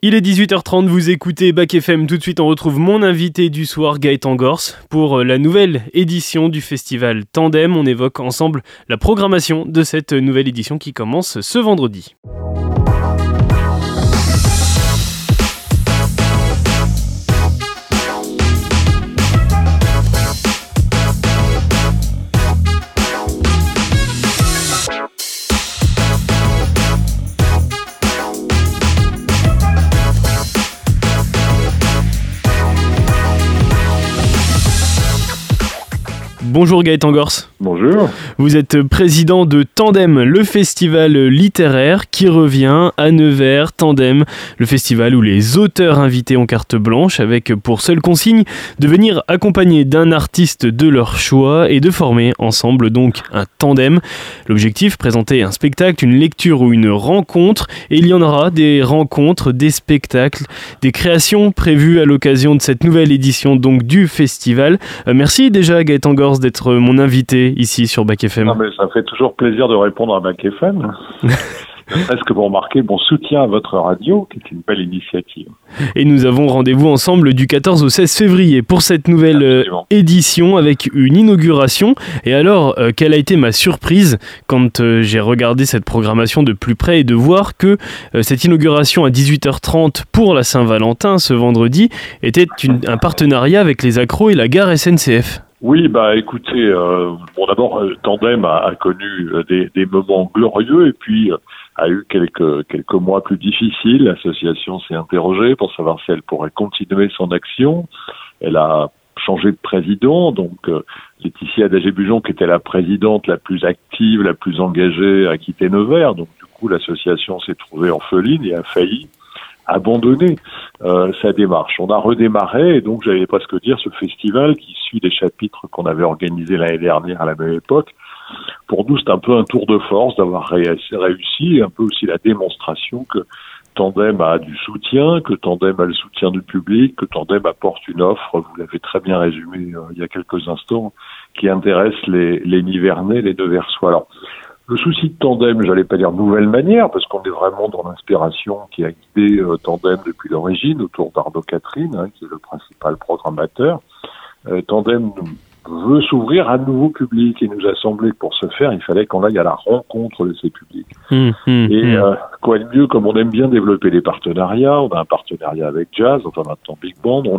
Il est 18h30, vous écoutez Bac FM. Tout de suite, on retrouve mon invité du soir, Gaëtan Gors, pour la nouvelle édition du festival Tandem. On évoque ensemble la programmation de cette nouvelle édition qui commence ce vendredi. Bonjour Gaëtan Gors. Bonjour. Vous êtes président de Tandem, le festival littéraire qui revient à Nevers. Tandem, le festival où les auteurs invités ont carte blanche avec pour seule consigne de venir accompagner d'un artiste de leur choix et de former ensemble donc un tandem. L'objectif, présenter un spectacle, une lecture ou une rencontre, et il y en aura des rencontres, des spectacles, des créations prévues à l'occasion de cette nouvelle édition donc du festival. Merci déjà Gaëtan Gors d'être mon invité ici sur Bac FM. Non, mais ça fait toujours plaisir de répondre à Bac FM. Est-ce que vous remarquez mon soutien à votre radio, qui est une belle initiative. Et nous avons rendez-vous ensemble du 14 au 16 février pour cette nouvelle édition avec une inauguration. Et alors, quelle a été ma surprise quand j'ai regardé cette programmation de plus près et de voir que cette inauguration à 18h30 pour la Saint-Valentin ce vendredi était un partenariat avec les accros et la gare SNCF. Oui, écoutez, d'abord, Tandem a connu des moments glorieux et puis a eu quelques mois plus difficiles. L'association s'est interrogée pour savoir si elle pourrait continuer son action. Elle a changé de président, donc Laetitia Adagé-Bujon, qui était la présidente la plus active, la plus engagée, a quitté Nevers. Donc du coup, l'association s'est trouvée orpheline et a failli abandonner sa démarche. On a redémarré et donc j'allais presque dire ce festival qui suit les chapitres qu'on avait organisés l'année dernière à la même époque. Pour nous, c'est un peu un tour de force d'avoir réussi, un peu aussi la démonstration que Tandem a du soutien, que Tandem a le soutien du public, que Tandem apporte une offre, vous l'avez très bien résumé il y a quelques instants, qui intéresse les Nivernais, les Neversois. Alors, le souci de Tandem, j'allais pas dire nouvelle manière, parce qu'on est vraiment dans l'inspiration qui a guidé Tandem depuis l'origine, autour d'Arnaud Catherine, qui est le principal programmateur. Tandem veut s'ouvrir à de nouveaux publics et nous a semblé que pour ce faire, il fallait qu'on aille à la rencontre de ces publics. Quoi de mieux, comme on aime bien développer des partenariats, on a un partenariat avec Jazz, enfin maintenant Big Band, on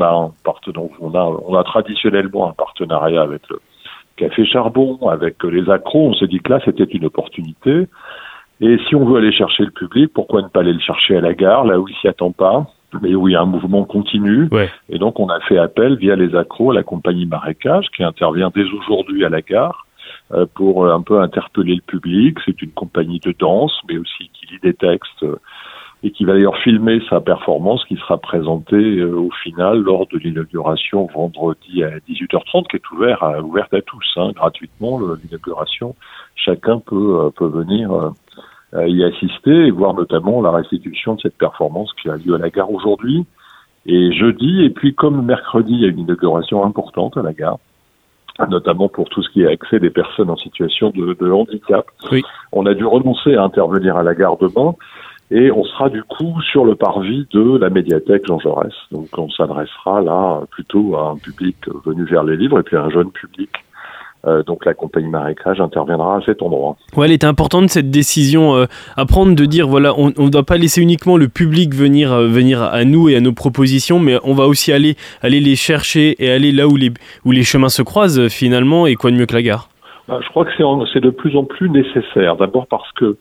a traditionnellement un partenariat avec le Café Charbon, avec les accros. On s'est dit que là, c'était une opportunité. Et si on veut aller chercher le public, pourquoi ne pas aller le chercher à la gare, là où il s'y attend pas, mais où il y a un mouvement continu. Ouais. Et donc, on a fait appel via les accros à la compagnie Marécage, qui intervient dès aujourd'hui à la gare, pour un peu interpeller le public. C'est une compagnie de danse, mais aussi qui lit des textes, et qui va d'ailleurs filmer sa performance qui sera présentée au final lors de l'inauguration vendredi à 18h30, qui est ouverte à tous, gratuitement, l'inauguration. Chacun peut venir y assister et voir notamment la restitution de cette performance qui a lieu à la gare aujourd'hui et jeudi. Et puis comme mercredi, il y a une inauguration importante à la gare, notamment pour tout ce qui est accès des personnes en situation de handicap. Oui. On a dû renoncer à intervenir à la gare demain. Et on sera du coup sur le parvis de la médiathèque Jean Jaurès. Donc on s'adressera là plutôt à un public venu vers les livres et puis à un jeune public. Donc la compagnie Marécage interviendra à cet endroit. Ouais, elle était importante cette décision à prendre de dire voilà, on ne doit pas laisser uniquement le public venir à nous et à nos propositions, mais on va aussi aller les chercher et aller là où les chemins se croisent finalement, et quoi de mieux que la gare. Je crois que c'est de plus en plus nécessaire. D'abord parce que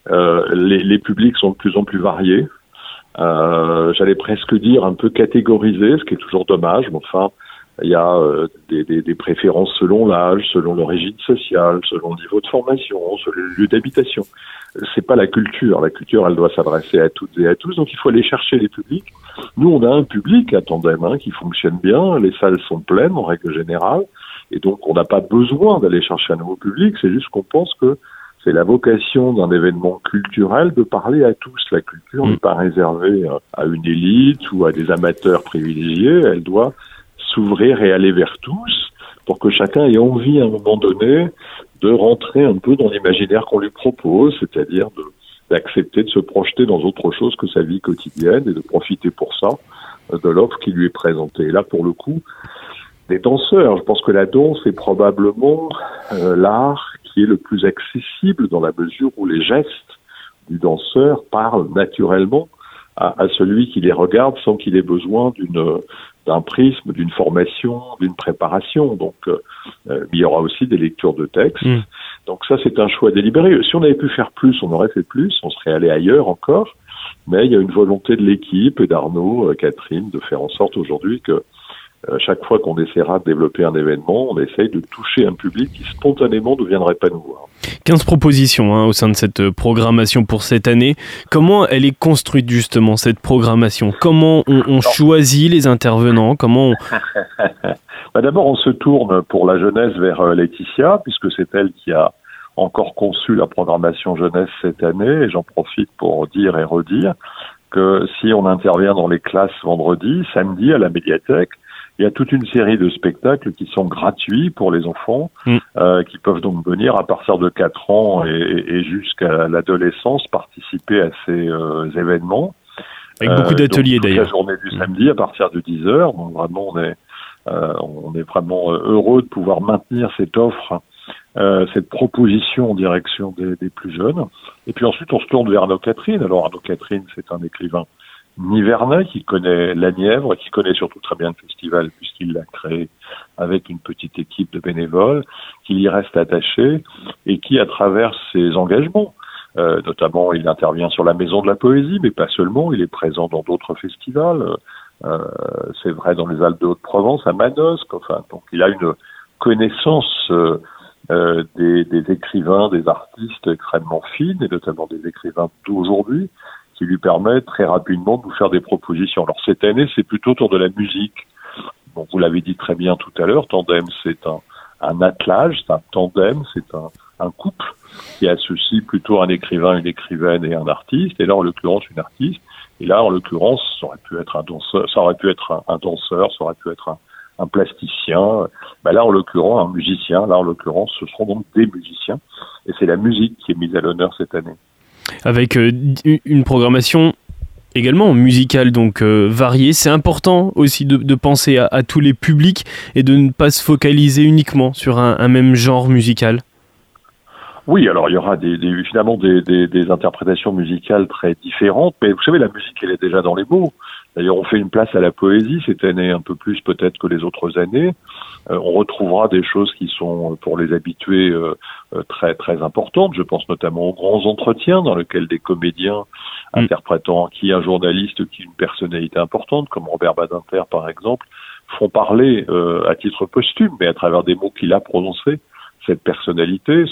les publics sont de plus en plus variés. J'allais presque dire un peu catégorisés, ce qui est toujours dommage. Mais enfin, il y a des préférences selon l'âge, selon l'origine sociale, selon le niveau de formation, selon le lieu d'habitation. C'est pas la culture. La culture, elle doit s'adresser à toutes et à tous. Donc il faut aller chercher les publics. Nous, on a un public à Tandem qui fonctionne bien. Les salles sont pleines en règle générale. Et donc, on n'a pas besoin d'aller chercher un nouveau public. C'est juste qu'on pense que c'est la vocation d'un événement culturel de parler à tous. La culture n'est pas réservée à une élite ou à des amateurs privilégiés. Elle doit s'ouvrir et aller vers tous pour que chacun ait envie à un moment donné de rentrer un peu dans l'imaginaire qu'on lui propose, c'est-à-dire d'accepter de se projeter dans autre chose que sa vie quotidienne et de profiter pour ça de l'offre qui lui est présentée. Et là, pour le coup, les danseurs, je pense que la danse est probablement l'art qui est le plus accessible dans la mesure où les gestes du danseur parlent naturellement à celui qui les regarde sans qu'il ait besoin d'un prisme, d'une formation, d'une préparation. Donc, il y aura aussi des lectures de textes. Donc ça, c'est un choix délibéré. Si on avait pu faire plus, on aurait fait plus, on serait allé ailleurs encore. Mais il y a une volonté de l'équipe et d'Arnaud, Catherine, de faire en sorte aujourd'hui que chaque fois qu'on essaiera de développer un événement, on essaye de toucher un public qui spontanément ne viendrait pas nous voir. 15 propositions au sein de cette programmation pour cette année. Comment elle est construite justement, cette programmation ? Comment on choisit les intervenants ? D'abord, on se tourne pour la jeunesse vers Laetitia, puisque c'est elle qui a encore conçu la programmation jeunesse cette année. Et j'en profite pour dire et redire que si on intervient dans les classes vendredi, samedi à la médiathèque, il y a toute une série de spectacles qui sont gratuits pour les enfants, qui peuvent donc venir à partir de 4 ans et jusqu'à l'adolescence participer à ces événements. Avec beaucoup d'ateliers d'ailleurs. La journée du samedi à partir de 10h. Donc vraiment, on est vraiment heureux de pouvoir maintenir cette offre, cette proposition en direction des plus jeunes. Et puis ensuite, on se tourne vers Arnaud Catherine. Alors Arnaud Catherine, c'est un écrivain nivernais qui connaît la Nièvre, qui connaît surtout très bien le festival puisqu'il l'a créé avec une petite équipe de bénévoles, qui y reste attaché et qui, à travers ses engagements, notamment il intervient sur la Maison de la Poésie, mais pas seulement, il est présent dans d'autres festivals, c'est vrai dans les Alpes de Haute-Provence, à Manosque, enfin, donc il a une connaissance des écrivains, des artistes extrêmement fine, et notamment des écrivains d'aujourd'hui, qui lui permet très rapidement de nous faire des propositions. Alors cette année, c'est plutôt autour de la musique. Bon, vous l'avez dit très bien tout à l'heure, Tandem, c'est un attelage, c'est un tandem, c'est un couple qui associe plutôt un écrivain, une écrivaine et un artiste, et là en l'occurrence une artiste, et là en l'occurrence ça aurait pu être un danseur, ça aurait pu être un plasticien, là en l'occurrence un musicien, là en l'occurrence ce seront donc des musiciens, et c'est la musique qui est mise à l'honneur cette année. Avec une programmation également musicale, donc variée. C'est important aussi de penser à tous les publics et de ne pas se focaliser uniquement sur un même genre musical. Oui, alors il y aura évidemment des interprétations musicales très différentes, mais vous savez, la musique, elle est déjà dans les mots. D'ailleurs, on fait une place à la poésie cette année, un peu plus peut-être que les autres années. On retrouvera des choses qui sont, pour les habitués, très très importantes. Je pense notamment aux grands entretiens dans lesquels des comédiens interprétant qui un journaliste, qui une personnalité importante, comme Robert Badinter par exemple, font parler à titre posthume, mais à travers des mots qu'il a prononcés, cette personnalité.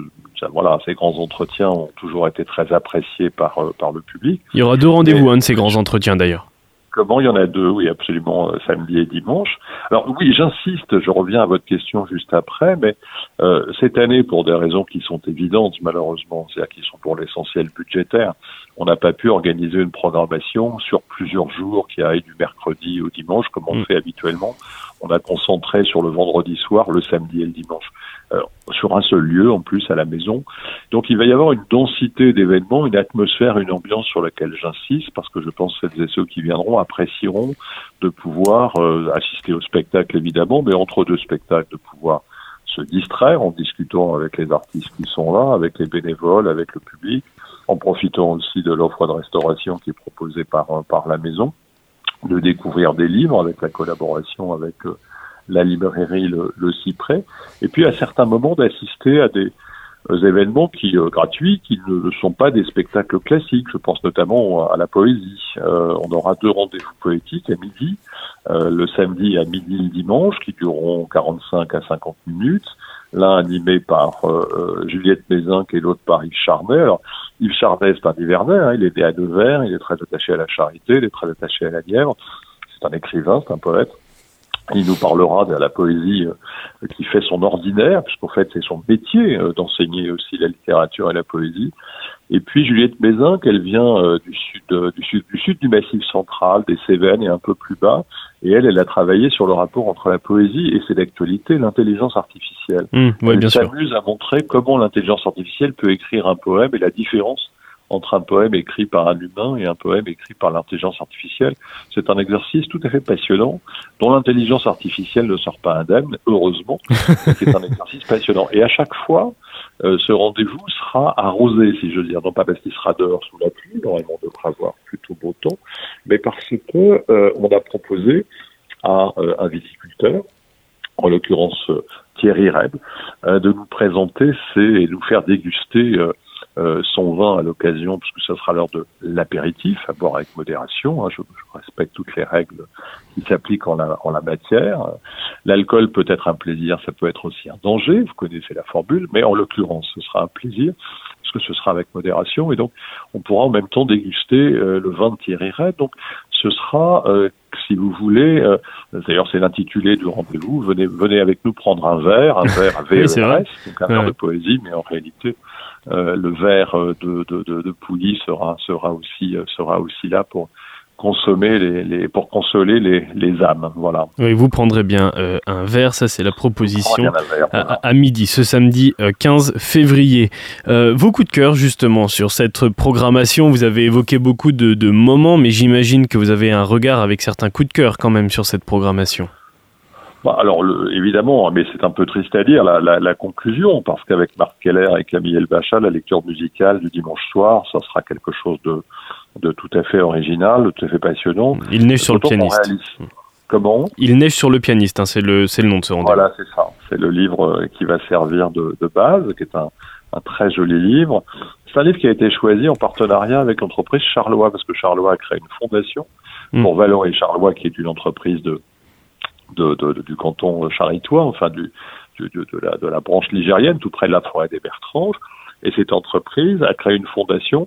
Ces grands entretiens ont toujours été très appréciés par le public. Il y aura 2 rendez-vous, de ces grands entretiens d'ailleurs. Comment ? Il y en a 2, oui, absolument, samedi et dimanche. Alors oui, j'insiste, je reviens à votre question juste après, mais cette année, pour des raisons qui sont évidentes, malheureusement, c'est-à-dire qui sont pour l'essentiel budgétaires, on n'a pas pu organiser une programmation sur plusieurs jours qui aille du mercredi au dimanche, comme on le fait habituellement. On a concentré sur le vendredi soir, le samedi et le dimanche, sur un seul lieu, en plus, à la maison. Donc il va y avoir une densité d'événements, une atmosphère, une ambiance sur laquelle j'insiste, parce que je pense que celles et ceux qui viendront apprécieront de pouvoir assister au spectacle, évidemment, mais entre 2 spectacles, de pouvoir se distraire en discutant avec les artistes qui sont là, avec les bénévoles, avec le public, en profitant aussi de l'offre de restauration qui est proposée par la maison, de découvrir des livres avec la collaboration avec la librairie Le Cyprès, et puis à certains moments d'assister à des événements gratuits qui ne sont pas des spectacles classiques. Je pense notamment à la poésie. On aura 2 rendez-vous poétiques à midi, le samedi à midi le dimanche, qui dureront 45 à 50 minutes, l'un animé par Juliette Mézinck et l'autre par Yves Charnet. Alors, Yves Charnet, c'est un Nivernais, il est né à Nevers, il est très attaché à la charité, il est très attaché à la Nièvre, c'est un écrivain, c'est un poète. Il nous parlera de la poésie qui fait son ordinaire, puisqu'en fait c'est son métier d'enseigner aussi la littérature et la poésie. Et puis Juliette Mézinck, elle vient du sud du Massif central, des Cévennes et un peu plus bas. Et elle a travaillé sur le rapport entre la poésie et c'est d'actualité, l'intelligence artificielle. Oui, elle s'amuse à montrer comment l'intelligence artificielle peut écrire un poème et la différence entre un poème écrit par un humain et un poème écrit par l'intelligence artificielle. C'est un exercice tout à fait passionnant, dont l'intelligence artificielle ne sort pas indemne, heureusement. C'est un exercice passionnant. Et à chaque fois, ce rendez-vous sera arrosé, si je veux dire, non pas parce qu'il sera dehors sous la pluie, normalement on devra avoir plutôt beau temps, mais parce que on a proposé à un viticulteur, en l'occurrence Thierry Reb, de nous présenter et nous faire déguster son vin à l'occasion, puisque ça sera l'heure de l'apéritif, à boire avec modération. Hein, je respecte toutes les règles qui s'appliquent en la matière. L'alcool peut être un plaisir, ça peut être aussi un danger, vous connaissez la formule, mais en l'occurrence, ce sera un plaisir, parce que ce sera avec modération, et donc on pourra en même temps déguster le vin de Thierry Reb. Donc ce sera, si vous voulez, d'ailleurs c'est l'intitulé du rendez-vous, venez avec nous prendre un verre Oui, c'est vrai. donc un verre de poésie, mais en réalité le verre de Pouilly sera aussi là pour consommer pour consoler les âmes, voilà. Oui, vous prendrez bien un verre, ça c'est la proposition verre, voilà. à midi, ce samedi 15 février. Vos coups de cœur justement sur cette programmation, vous avez évoqué beaucoup de moments, mais j'imagine que vous avez un regard avec certains coups de cœur quand même sur cette programmation. Alors évidemment, mais c'est un peu triste à dire, la conclusion, parce qu'avec Marc Keller et Camille Elbachat, la lecture musicale du dimanche soir, ça sera quelque chose de tout à fait original, de tout à fait passionnant. Il neige sur le pianiste. Comment ? Il neige sur le pianiste, hein, c'est le nom de ce rendez-vous. Voilà, c'est ça. C'est le livre qui va servir de base, qui est un très joli livre. C'est un livre qui a été choisi en partenariat avec l'entreprise Charlois, parce que Charlois a créé une fondation pour Vallon et Charlois, qui est une entreprise du canton charitois, enfin de la branche ligérienne, tout près de la forêt des Bertranges. Et cette entreprise a créé une fondation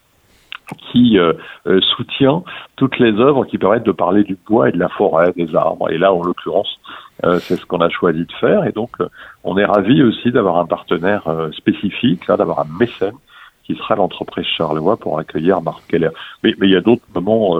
qui soutient toutes les œuvres qui permettent de parler du bois et de la forêt, des arbres. Et là, en l'occurrence, c'est ce qu'on a choisi de faire. Et donc, on est ravis aussi d'avoir un partenaire spécifique, là, d'avoir un mécène qui sera l'entreprise Charlois pour accueillir Marc Keller. Mais il y a d'autres moments.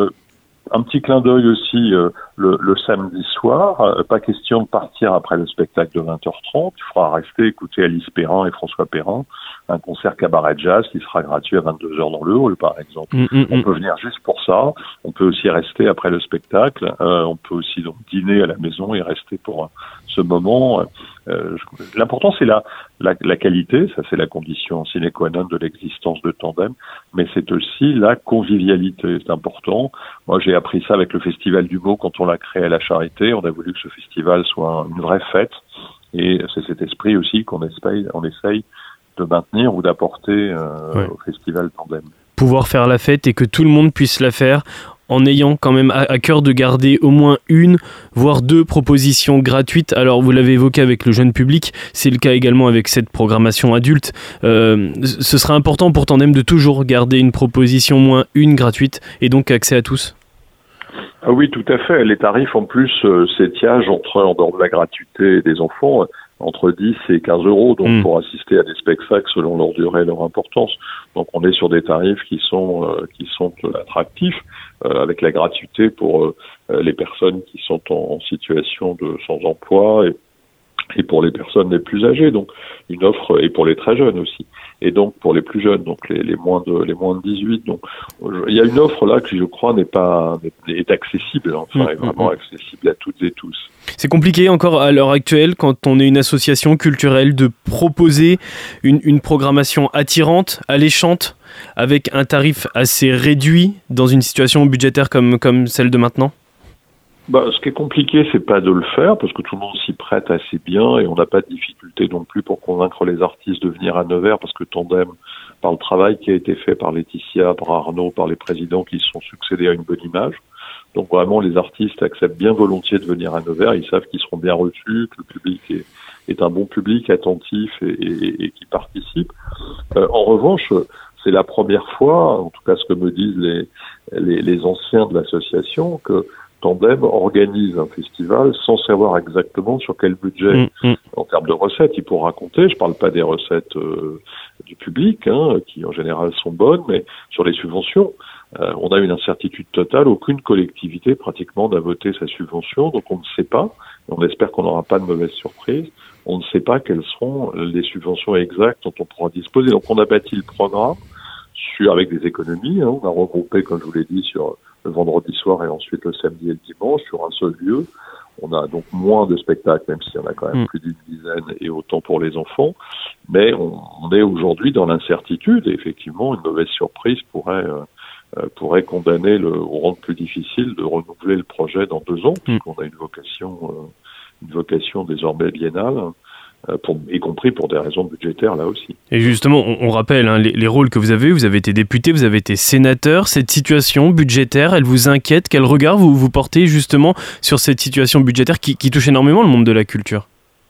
Un petit clin d'œil aussi le samedi soir. Pas question de partir après le spectacle de 20h30. Il faudra rester écouter Alice Perrin et François Perrin, un concert cabaret jazz qui sera gratuit à 22h dans le hall, par exemple. On peut venir juste pour ça. On peut aussi rester après le spectacle. On peut aussi donc dîner à la maison et rester pour ce moment. L'important, c'est la qualité. Ça, c'est la condition sine qua non de l'existence de Tandem. Mais c'est aussi la convivialité. C'est important. Moi, j'ai appris ça avec le Festival du Mot quand on l'a créé à la Charité. On a voulu que ce festival soit une vraie fête. Et c'est cet esprit aussi qu'on essaye de maintenir ou d'apporter au Festival Tandem. Pouvoir faire la fête et que tout le monde puisse la faire en ayant quand même à cœur de garder au moins une, voire deux propositions gratuites. Alors vous l'avez évoqué avec le jeune public, c'est le cas également avec cette programmation adulte. Ce sera important pour Tandem de toujours garder une proposition, au moins une gratuite, et donc accès à tous. Ah oui, tout à fait. Les tarifs en plus s'étiagent en dehors de la gratuité des enfants, entre 10 et 15 euros, donc pour assister à des spectacles selon leur durée et leur importance. Donc on est sur des tarifs qui sont attractifs, avec la gratuité pour les personnes qui sont en situation de sans emploi et pour les personnes les plus âgées, donc une offre, et pour les très jeunes aussi, et donc pour les plus jeunes, donc les moins de 18. Donc il y a une offre là qui, je crois, est accessible, enfin est vraiment accessible à toutes et tous. C'est compliqué encore à l'heure actuelle, quand on est une association culturelle, de proposer une programmation attirante, alléchante, avec un tarif assez réduit dans une situation budgétaire comme celle de maintenant. Ce qui est compliqué, c'est pas de le faire, parce que tout le monde s'y prête assez bien, et on n'a pas de difficulté non plus pour convaincre les artistes de venir à Nevers, parce que Tandem, par le travail qui a été fait par Laetitia, par Arnaud, par les présidents qui se sont succédés, à une bonne image. Donc vraiment, les artistes acceptent bien volontiers de venir à Nevers. Ils savent qu'ils seront bien reçus, que le public est un bon public, attentif et qui participe. En revanche, c'est la première fois, en tout cas ce que me disent les anciens de l'association, que Tandem organise un festival sans savoir exactement sur quel budget en termes de recettes il pourra compter. Je parle pas des recettes du public, qui en général sont bonnes, mais sur les subventions. On a une incertitude totale, aucune collectivité pratiquement n'a voté sa subvention, donc on ne sait pas, on espère qu'on n'aura pas de mauvaises surprises, on ne sait pas quelles seront les subventions exactes dont on pourra disposer. Donc on a bâti le programme avec des économies. On a regroupé, comme je vous l'ai dit, sur le vendredi soir et ensuite le samedi et le dimanche sur un seul lieu. On a donc moins de spectacles, même s'il y en a quand même plus d'une dizaine et autant pour les enfants. Mais on est aujourd'hui dans l'incertitude et effectivement, une mauvaise surprise pourrait condamner ou rendre plus difficile de renouveler le projet dans 2 ans, puisqu'on a une vocation désormais biennale. Y compris pour des raisons budgétaires là aussi. Et justement, on rappelle les rôles que vous avez été député, vous avez été sénateur. Cette situation budgétaire, elle vous inquiète? Quel regard vous portez justement sur cette situation budgétaire qui touche énormément le monde de la culture?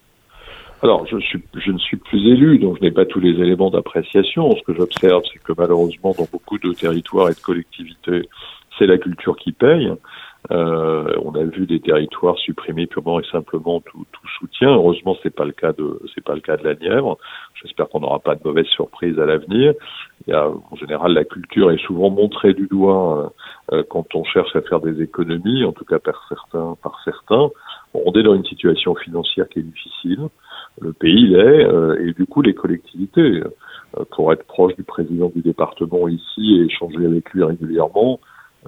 Alors, je ne suis plus élu, donc je n'ai pas tous les éléments d'appréciation. Ce que j'observe, c'est que malheureusement, dans beaucoup de territoires et de collectivités, c'est la culture qui paye. On a vu des territoires supprimer purement et simplement tout soutien. Heureusement, c'est pas le cas de la Nièvre. J'espère qu'on n'aura pas de mauvaises surprises à l'avenir. En général, la culture est souvent montrée du doigt quand on cherche à faire des économies, en tout cas par certains. On est dans une situation financière qui est difficile. Le pays l'est, et du coup, les collectivités, pour être proche du président du département ici et échanger avec lui régulièrement,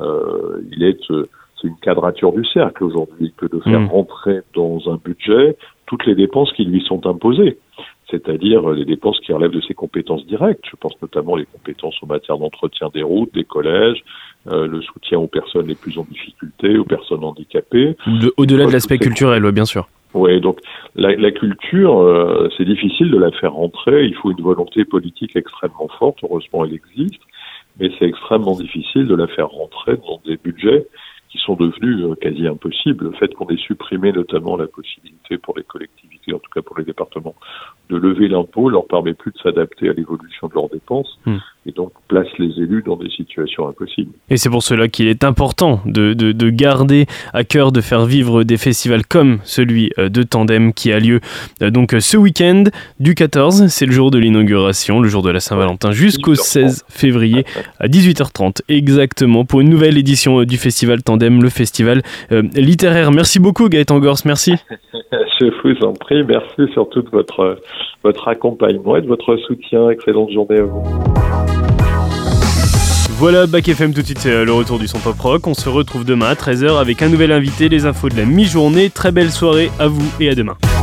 c'est une quadrature du cercle aujourd'hui que de faire rentrer dans un budget toutes les dépenses qui lui sont imposées, c'est-à-dire les dépenses qui relèvent de ses compétences directes. Je pense notamment les compétences en matière d'entretien des routes, des collèges, le soutien aux personnes les plus en difficulté, aux personnes handicapées. Au-delà de l'aspect culturel, bien sûr. Oui, donc la culture, c'est difficile de la faire rentrer. Il faut une volonté politique extrêmement forte. Heureusement, elle existe, mais c'est extrêmement difficile de la faire rentrer dans des budgets qui sont devenus quasi impossibles. Le fait qu'on ait supprimé notamment la possibilité pour les collectivités, en tout cas pour les départements, de lever l'impôt leur permet plus de s'adapter à l'évolution de leurs dépenses et donc place les élus dans des situations impossibles. Et c'est pour cela qu'il est important de garder à cœur de faire vivre des festivals comme celui de Tandem qui a lieu donc ce week-end du 14, c'est le jour de l'inauguration, le jour de la Saint-Valentin, jusqu'au 16 février à 18h30 exactement pour une nouvelle édition du festival Tandem, le festival littéraire. Merci beaucoup Gaëtan Gors, merci. Je vous en prie, merci surtout de votre accompagnement et de votre soutien. Excellente journée à vous. Voilà, Bac FM, tout de suite c'est le retour du son pop rock. On se retrouve demain à 13h avec un nouvel invité, les infos de la mi-journée. Très belle soirée à vous et à demain.